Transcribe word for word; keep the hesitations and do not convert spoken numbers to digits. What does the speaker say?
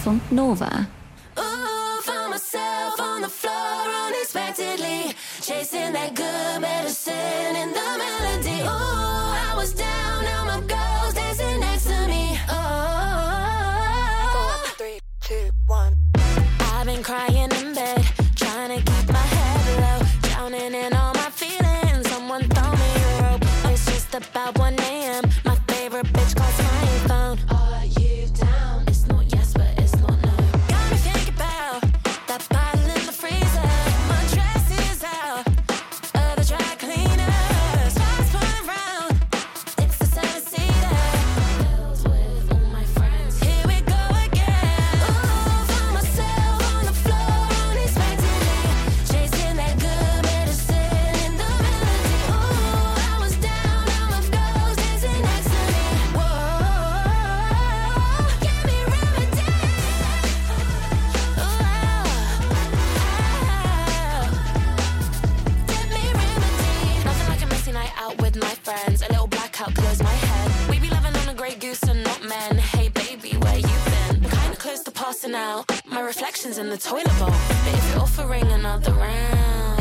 van Nova. Ooh, found myself on the floor unexpectedly, chasing that good medicine in the melody. Ooh, I was down, now my girl's dancing next to me. Oh, four, three, two, one. I've been crying in bed, trying to keep my head low, drowning in all my feelings. Someone throw me a rope. It's just about one a.m. My favorite bitch calls my phone. Are you down? It's not yes, but it's not no. Got me thinking about that bottle in the freezer. My dress is out of the dry cleaner. Stars pulling around. It's the seven-seater. Bills with all my friends. Here we go again. Ooh, found myself on the floor unexpectedly, chasing that good medicine in the melody. Ooh, I was down, now my girl's dancing next to me. Whoa, give me remedy. Ooh, oh, give me remedy. Nothing like a messy night out with my friends. A little blackout clears my head. We be loving on a Grey Goose and not men. Hey baby, where you been? I'm kinda close to passing out. My reflection's in the toilet bowl. But if you're offering another round,